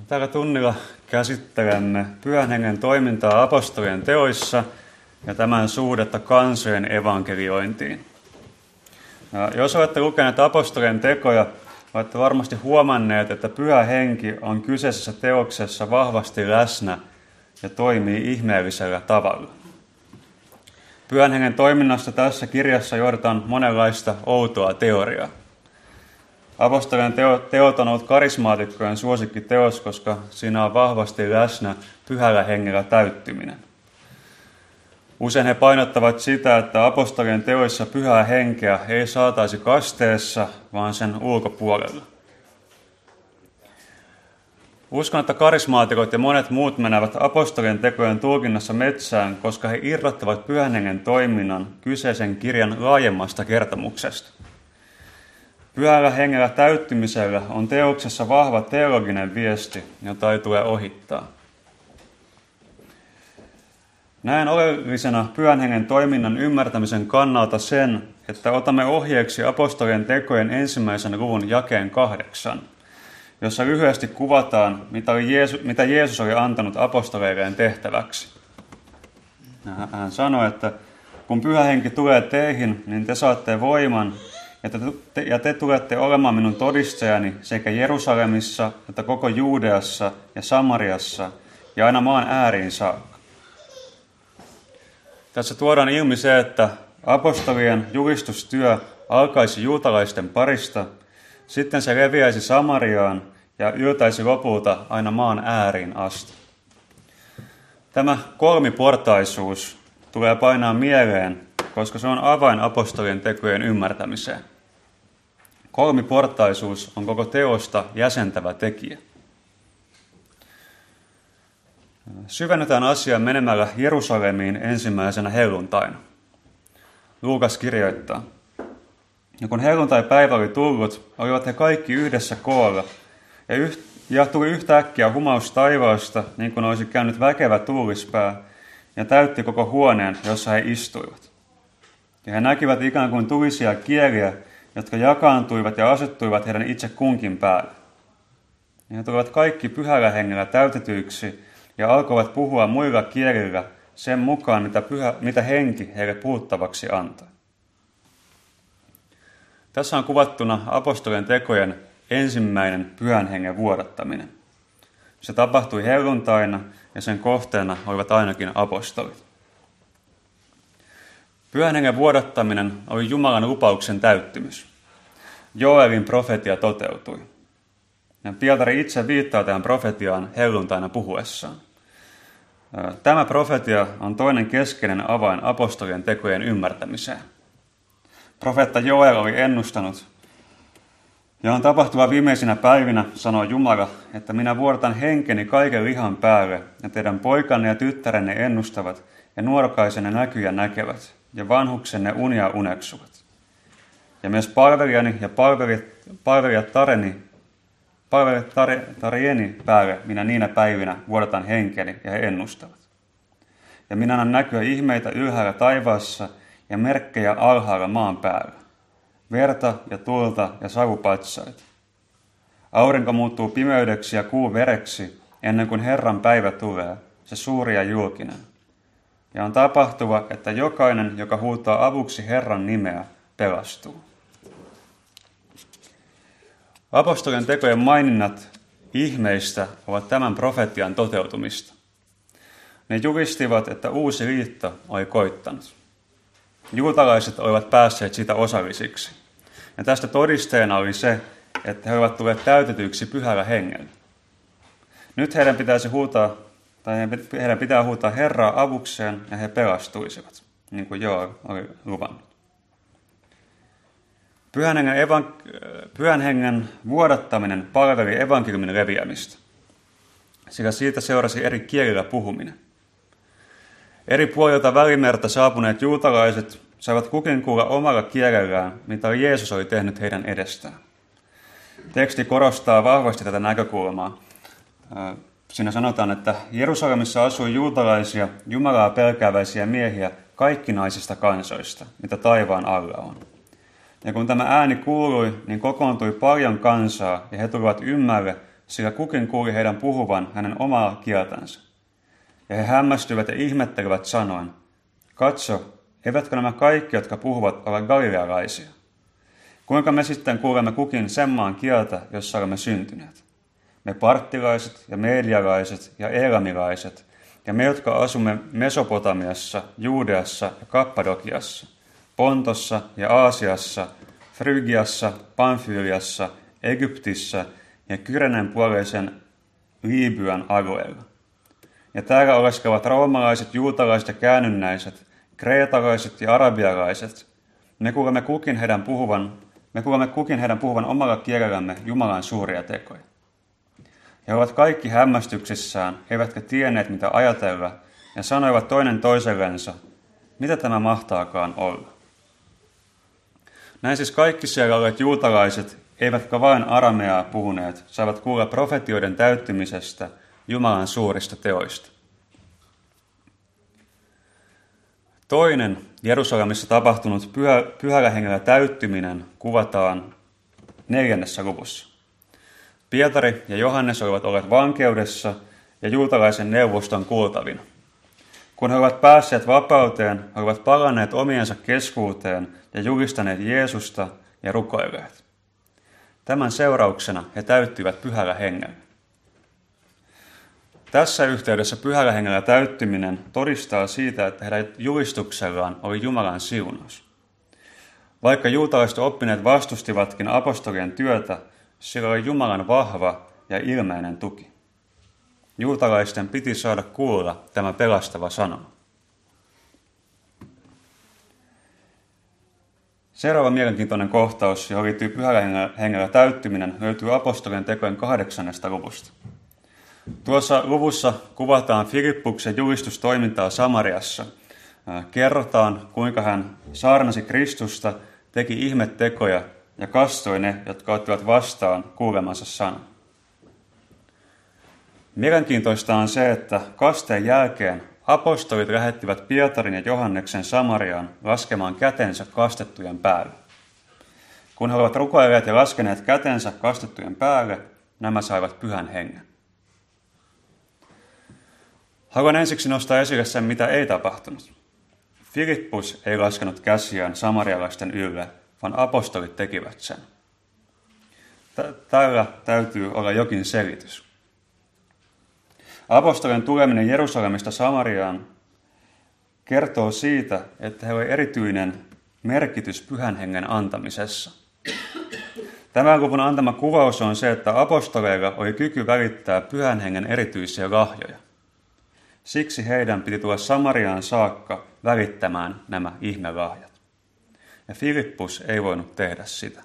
Tällä tunnilla käsittelemme Pyhän Hengen toimintaa apostolien teoissa ja tämän suhdetta kansojen evankeliointiin. Jos olette lukeneet apostolien tekoja, olette varmasti huomanneet, että Pyhä Henki on kyseisessä teoksessa vahvasti läsnä ja toimii ihmeellisellä tavalla. Pyhän Hengen toiminnasta tässä kirjassa johdetaan monenlaista outoa teoriaa. Apostolien teot on ollut karismaatikkojen suosikkiteos, koska siinä on vahvasti läsnä Pyhällä Hengellä täyttyminen. Usein he painottavat sitä, että apostolien teoissa Pyhää Henkeä ei saataisi kasteessa, vaan sen ulkopuolella. Uskon, että karismaatikot ja monet muut menevät apostolien tekojen tulkinnassa metsään, koska he irrottavat Pyhän Hengen toiminnan kyseisen kirjan laajemmasta kertomuksesta. Pyhällä Hengellä täyttymisellä on teoksessa vahva teologinen viesti, jota ei tule ohittaa. Näen oleellisena Pyhän Hengen toiminnan ymmärtämisen kannalta sen, että otamme ohjeeksi apostolien tekojen 1. luvun jakeen 8, jossa lyhyesti kuvataan, mitä Jeesus oli antanut apostoleilleen tehtäväksi. Hän sanoi, että kun Pyhä Henki tulee teihin, niin te saatte voiman, ja te tulette olemaan minun todistajani sekä Jerusalemissa, että koko Juudeassa ja Samariassa ja aina maan ääriin saakka. Tässä tuodaan ilmi se, että apostolien julistustyö alkaisi juutalaisten parista, sitten se leviäisi Samariaan ja yltäisi lopulta aina maan ääriin asti. Tämä kolmiportaisuus tulee painaa mieleen, koska se on avain apostolien tekojen ymmärtämiseen. Kolmiportaisuus on koko teosta jäsentävä tekijä. Syvennytään asiaan menemällä Jerusalemiin ensimmäisenä helluntaina. Luukas kirjoittaa: ja kun helluntai-päivä oli tullut, olivat he kaikki yhdessä koolla, ja tuli yhtäkkiä humaus taivaasta, niin kuin olisi käynyt väkevä tuulispää, ja täytti koko huoneen, jossa he istuivat. Ja he näkivät ikään kuin tulisia kieliä, jotka jakaantuivat ja asettuivat heidän itse kunkin päälle. Ja he tulivat kaikki Pyhällä Hengellä täytetyiksi ja alkoivat puhua muilla kielillä sen mukaan, mitä Henki heille puhuttavaksi antoi. Tässä on kuvattuna apostolien tekojen ensimmäinen Pyhän Hengen vuodattaminen. Se tapahtui helluntaina ja sen kohteena olivat ainakin apostolit. Pyhän Hengen vuodattaminen oli Jumalan lupauksen täyttymys. Joelin profetia toteutui. Ja Pietari itse viittaa tähän profetiaan helluntaina puhuessaan. Tämä profetia on toinen keskeinen avain apostolien tekojen ymmärtämiseen. Profeetta Joel oli ennustanut, ja on tapahtuva viimeisinä päivinä, sanoo Jumala, että minä vuodatan henkeni kaiken lihan päälle, ja teidän poikanne ja tyttärenne ennustavat, ja nuorukaisenne näkyjä näkevät, ja vanhuksenne unia uneksuvat. Ja myös palvelijani ja palvelijatarieni päälle minä niinä päivinä vuodatan henkeni, ja he ennustavat. Ja minä annan näkyä ihmeitä ylhäällä taivaassa, ja merkkejä alhaalla maan päällä. Verta ja tulta ja savupatsaita. Aurinko muuttuu pimeydeksi ja kuu vereksi, ennen kuin Herran päivä tulee, se suuri ja julkinen. Ja on tapahtuva, että jokainen, joka huutaa avuksi Herran nimeä, pelastuu. Apostolien tekojen maininnat ihmeistä ovat tämän profetian toteutumista. Ne julistivat, että uusi liitto oli koittanut. Juutalaiset olivat päässeet sitä osallisiksi. Ja tästä todisteena oli se, että he olivat tulleet täytetyiksi Pyhällä Hengellä. Nyt heidän pitää huutaa Herraa avukseen ja he pelastuisivat, niin kuin Joel oli luvannut. Pyhän Hengen vuodattaminen palveli evankeliumin leviämistä, sillä siitä seurasi eri kielillä puhuminen. Eri puolilta Välimerta saapuneet juutalaiset saivat kukin kuulla omalla kielellään, mitä Jeesus oli tehnyt heidän edestään. Teksti korostaa vahvasti tätä näkökulmaa. Siinä sanotaan, että Jerusalemissa asui juutalaisia, Jumalaa pelkääväisiä miehiä kaikkinaisista kansoista, mitä taivaan alla on. Ja kun tämä ääni kuului, niin kokoontui paljon kansaa, ja he tulivat ymmälle sillä kukin kuuli heidän puhuvan hänen omaa kieltänsä. Ja he hämmästyivät ja ihmettelivät sanoen, katso, eivätkö nämä kaikki, jotka puhuvat, ole galilealaisia? Kuinka me sitten kuulemme kukin sen maan kieltä, jossa olemme syntyneet? Me parttilaiset ja medialaiset ja elamilaiset ja me, jotka asumme Mesopotamiassa, Juudeassa ja Kappadokiassa, Pontossa ja Aasiassa, Frygiassa, Pamfyliassa, Egyptissä ja Kyrenen puoleisen Liibyan alueella. Ja täällä oleskelevat roomalaiset, juutalaiset ja käännynnäiset, kreetalaiset ja arabialaiset. Me kuulemme kukin heidän puhuvan omalla kielellämme Jumalan suuria tekoja. He ovat kaikki hämmästyksissään, eivätkä tienneet mitä ajatella, ja sanoivat toinen toisellensa, mitä tämä mahtaakaan olla. Näin siis kaikki siellä olleet juutalaiset, eivätkä vain arameaa puhuneet, saivat kuulla profetioiden täyttymisestä Jumalan suurista teoista. Toinen Jerusalemissa tapahtunut pyhällä hengellä täyttyminen kuvataan 4. luvussa. Pietari ja Johannes olivat olleet vankeudessa ja juutalaisen neuvoston kuultavina. Kun he olivat päässeet vapauteen, he olivat palanneet omiensa keskuuteen ja julistaneet Jeesusta ja rukoilleet. Tämän seurauksena he täyttyivät pyhällä hengellä. Tässä yhteydessä pyhällä hengellä täyttyminen todistaa siitä, että heidän julistuksellaan oli Jumalan siunaus. Vaikka juutalaiset oppineet vastustivatkin apostolien työtä, sillä oli Jumalan vahva ja ilmeinen tuki. Juutalaisten piti saada kuulla tämä pelastava sanoma. Seuraava mielenkiintoinen kohtaus, johon liittyy pyhällä hengellä täyttyminen, löytyy apostolien tekojen 8. luvusta. Tuossa luvussa kuvataan Filippuksen julistustoimintaa Samariassa. Kerrotaan, kuinka hän saarnasi Kristusta, teki ihmettekoja ja kastoi ne, jotka ottivat vastaan kuulemansa sanan. Mielenkiintoista on se, että kasteen jälkeen apostolit lähettivät Pietarin ja Johanneksen Samariaan laskemaan kätensä kastettujen päälle. Kun he olivat rukoilleet ja laskeneet kätensä kastettujen päälle, nämä saivat pyhän hengen. Haluan ensiksi nostaa esille sen, mitä ei tapahtunut. Filippus ei laskenut käsiään samarialaisten ylle, vaan apostolit tekivät sen. Tällä täytyy olla jokin selitys. Apostolien tuleminen Jerusalemista Samariaan kertoo siitä, että heillä oli erityinen merkitys pyhän hengen antamisessa. Tämän luvun antama kuvaus on se, että apostoleilla oli kyky välittää pyhän hengen erityisiä lahjoja. Siksi heidän piti tulla Samariaan saakka välittämään nämä ihmelahjat. Ja Filippus ei voinut tehdä sitä.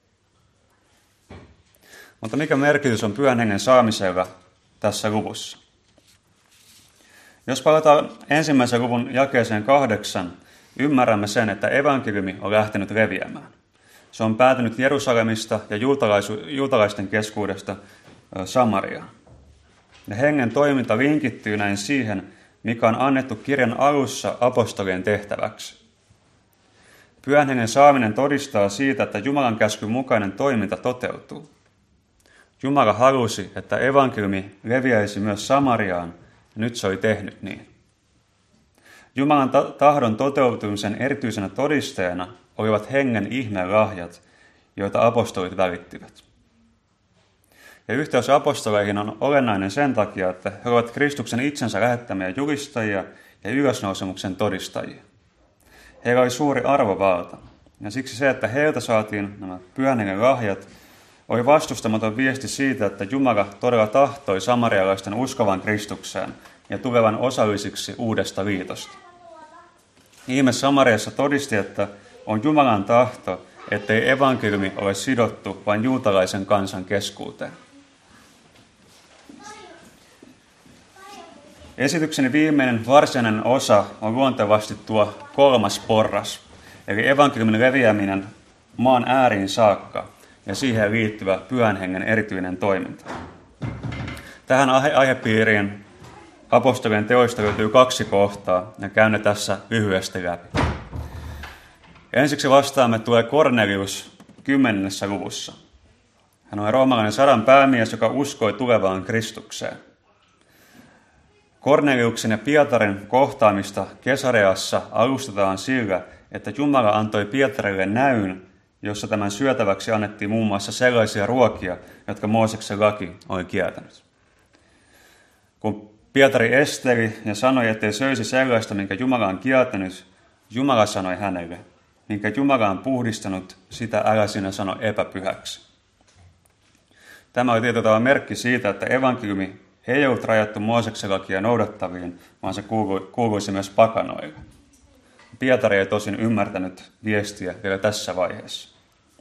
Mutta mikä merkitys on pyhän hengen saamisella tässä luvussa? Jos palataan 1. luvun jakeeseen 8, ymmärrämme sen, että evankeliumi on lähtenyt leviämään. Se on päätynyt Jerusalemista ja juutalaisten keskuudesta Samariaan. Ja hengen toiminta linkittyy näin siihen, mikä on annettu kirjan alussa apostolien tehtäväksi. Pyhän hengen saaminen todistaa siitä, että Jumalan käskyn mukainen toiminta toteutuu. Jumala halusi, että evankeliumi leviäisi myös Samariaan, ja nyt se oli tehnyt niin. Jumalan tahdon toteutumisen erityisenä todisteena olivat hengen ihmelahjat, joita apostolit välittivät. Ja yhteys apostoleihin on olennainen sen takia, että he ovat Kristuksen itsensä lähettämiä julistajia ja ylösnousemuksen todistajia. Heillä oli suuri arvovalta, ja siksi se, että heiltä saatiin nämä pyhän hengen lahjat, oli vastustamaton viesti siitä, että Jumala todella tahtoi samarialaisten uskovan Kristukseen ja tulevan osallisiksi uudesta liitosta. Ihme Samariassa todisti, että on Jumalan tahto, ettei evankeliumi ole sidottu vain juutalaisen kansan keskuuteen. Esitykseni viimeinen varsinainen osa on luontevasti tuo 3. porras, eli evankeliumin leviäminen maan ääriin saakka ja siihen liittyvä pyhän hengen erityinen toiminta. Tähän aihepiiriin apostolien teoista löytyy 2 kohtaa, ja käyn ne tässä lyhyesti läpi. Ensiksi vastaamme tulee Kornelius 10. luvussa. Hän on roomalainen 100 päämies, joka uskoi tulevaan Kristukseen. Korneliuksen ja Pietarin kohtaamista Kesareassa alustetaan sillä, että Jumala antoi Pietarille näyn, jossa tämän syötäväksi annettiin muun muassa sellaisia ruokia, jotka Mooseksen laki oli kieltänyt. Kun Pietari esteli ja sanoi, ettei söisi sellaista, minkä Jumala on kieltänyt, Jumala sanoi hänelle, minkä Jumala on puhdistanut, sitä älä sinä sano epäpyhäksi. Tämä oli tietyllä tavalla merkki siitä, että evankeliumi ei ollut rajattu Mooseksen lakia noudattaviin, vaan se kuuluisi myös pakanoille. Pietari ei tosin ymmärtänyt viestiä vielä tässä vaiheessa.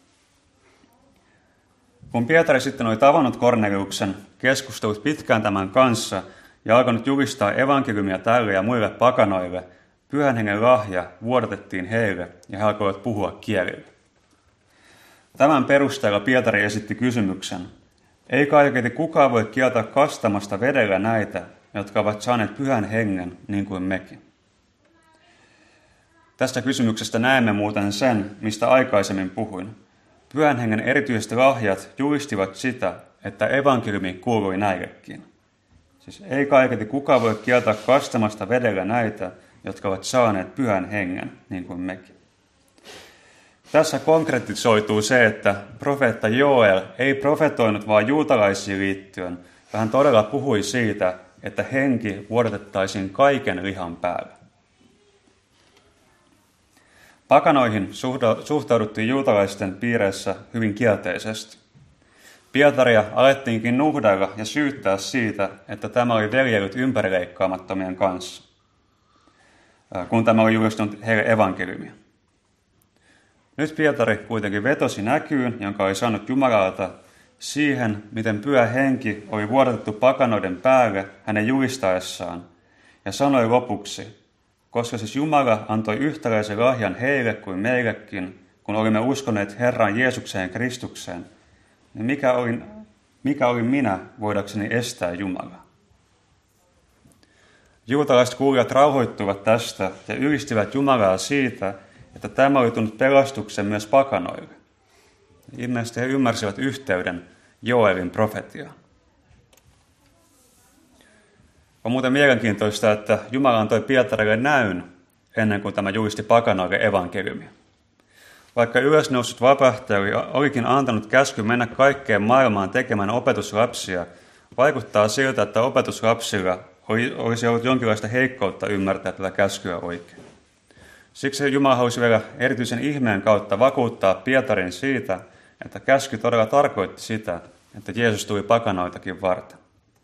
Kun Pietari sitten oli tavannut Korneliuksen, keskustellut pitkään tämän kanssa ja alkanut julistaa evankeliumia tälle ja muille pakanoille, Pyhän Hengen lahja vuodatettiin heille ja he alkoivat puhua kielillä. Tämän perusteella Pietari esitti kysymyksen, ei kaiketi kukaan voi kieltää kastamasta vedellä näitä, jotka ovat saaneet Pyhän Hengen niin kuin mekin. Tästä kysymyksestä näemme muuten sen, mistä aikaisemmin puhuin. Pyhän Hengen erityiset lahjat julistivat sitä, että evankeliumi kuului näillekin. Siis ei kaiketi kukaan voi kieltää kastamasta vedellä näitä, jotka ovat saaneet Pyhän Hengen niin kuin mekin. Tässä konkretisoituu se, että profeetta Joel ei profetoinut vain juutalaisiin liittyen, vaan hän todella puhui siitä, että henki vuodatettaisiin kaiken lihan päälle. Pakanoihin suhtauduttiin juutalaisten piireissä hyvin kielteisesti. Pietaria alettiinkin nuhdella ja syyttää siitä, että tämä oli veljellyt ympärileikkaamattomien kanssa, kun tämä oli julistunut heille evankeliumia. Nyt Pietari kuitenkin vetosi näkyyn, jonka oli saanut Jumalalta, siihen, miten Pyhä Henki oli vuodatettu pakanoiden päälle hänen julistaessaan, ja sanoi lopuksi, koska siis Jumala antoi yhtäläisen lahjan heille kuin meillekin, kun olimme uskoneet Herran Jeesukseen Kristukseen, niin mikä oli minä voidakseni estää Jumalaa? Juutalaiset kuulijat rauhoittuivat tästä ja ylistivät Jumalaa siitä, että tämä oli tullut pelastuksen myös pakanoille. Ilmeisesti he ymmärsivät yhteyden Joelin profetiaan. On muuten mielenkiintoista, että Jumala antoi Pietarille näyn ennen kuin tämä julisti pakanoille evankeliumia. Vaikka ylösnoussut vapahtaja olikin antanut käsky mennä kaikkeen maailmaan tekemään opetuslapsia, vaikuttaa siltä, että opetuslapsilla olisi ollut jonkinlaista heikkoutta ymmärtää tätä käskyä oikein. Siksi Jumala halusi vielä erityisen ihmeen kautta vakuuttaa Pietarin siitä, että käsky todella tarkoitti sitä, että Jeesus tuli pakanoitakin varten.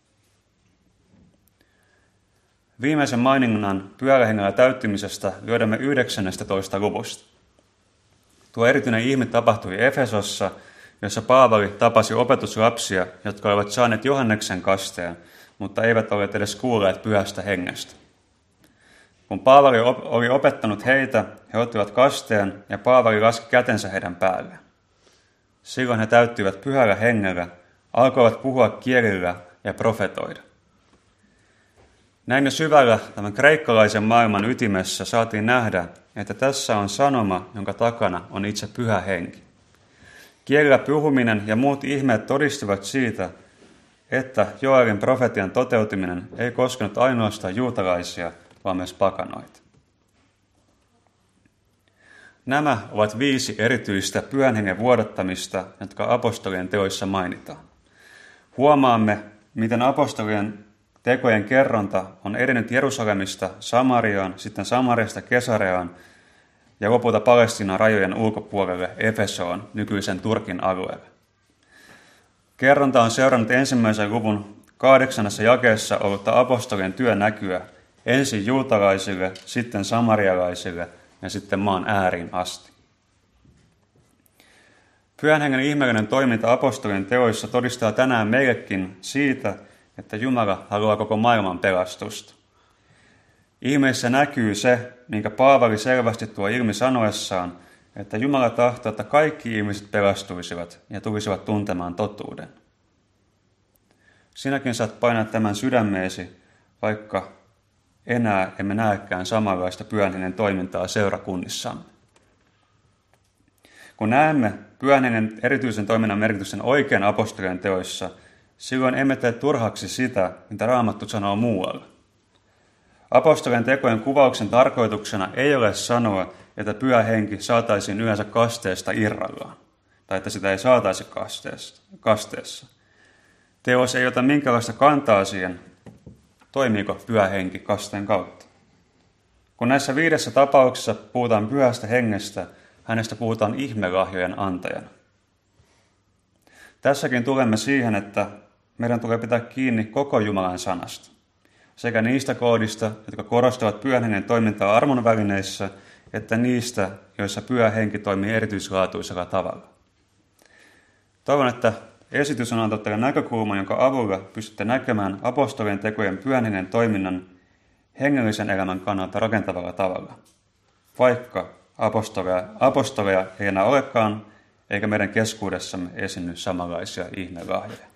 Viimeisen maininnan Pyhällä Hengellä täyttymisestä löydämme 19. luvusta. Tuo erityinen ihme tapahtui Efesossa, jossa Paavali tapasi opetuslapsia, jotka olivat saaneet Johanneksen kasteen, mutta eivät olleet edes kuulleet Pyhästä Hengestä. Kun Paavali oli opettanut heitä, he ottivat kasteen ja Paavali laski kätensä heidän päälle. Silloin he täyttyivät Pyhällä Hengellä, alkoivat puhua kielillä ja profetoida. Näin jo syvällä tämän kreikkalaisen maailman ytimessä saatiin nähdä, että tässä on sanoma, jonka takana on itse Pyhä Henki. Kielillä puhuminen ja muut ihmeet todistivat siitä, että Joelin profetian toteutuminen ei koskenut ainoastaan juutalaisia, vaan myös pakanoita. Nämä ovat 5 erityistä Pyhän Hengen vuodattamista, jotka apostolien teoissa mainitaan. Huomaamme, miten apostolien tekojen kerronta on edennyt Jerusalemista Samariaan, sitten Samariasta Kesareaan ja lopulta Palestiinan rajojen ulkopuolelle Efesoon, nykyisen Turkin alueelle. Kerronta on seurannut 1. luvun 8. jakeessa ollutta apostolien työnäkyä ensin juutalaisille, sitten samarialaisille ja sitten maan ääriin asti. Pyhän Hengen ihmeellinen toiminta apostolien teoissa todistaa tänään meillekin siitä, että Jumala haluaa koko maailman pelastusta. Ihmeissä näkyy se, minkä Paavali selvästi tuo ilmi sanoessaan, että Jumala tahtoo, että kaikki ihmiset pelastuisivat ja tulisivat tuntemaan totuuden. Sinäkin saat painaa tämän sydämeesi, vaikka enää emme näekään samanlaista Pyhän Hengen toimintaa seurakunnissamme. Kun näemme Pyhän Hengen erityisen toiminnan merkityksen oikein apostolien teoissa, silloin emme tee turhaksi sitä, mitä Raamattu sanoo muualla. Apostolien tekojen kuvauksen tarkoituksena ei ole sanoa, että Pyhä Henki saataisiin yleensä kasteesta irrallaan, tai että sitä ei saataisi kasteessa. Teos ei ota minkäänlaista kantaa siihen, toimiiko Pyhä Henki kasteen kautta. Kun näissä 5 tapauksessa puhutaan Pyhästä Hengestä, hänestä puhutaan ihmelahjojen antajana. Tässäkin tulemme siihen, että meidän tulee pitää kiinni koko Jumalan sanasta, sekä niistä kohdista, jotka korostavat Pyhän Hengen toimintaa armon välineissä, että niistä, joissa Pyhä Henki toimii erityislaatuisella tavalla. Toivon, että esitys on antanut teille näkökulman, jonka avulla pystytte näkemään apostolien tekojen Pyhän Hengen toiminnan hengellisen elämän kannalta rakentavalla tavalla, vaikka apostoleja ei enää olekaan, eikä meidän keskuudessamme esiinny samanlaisia ihmelahjoja.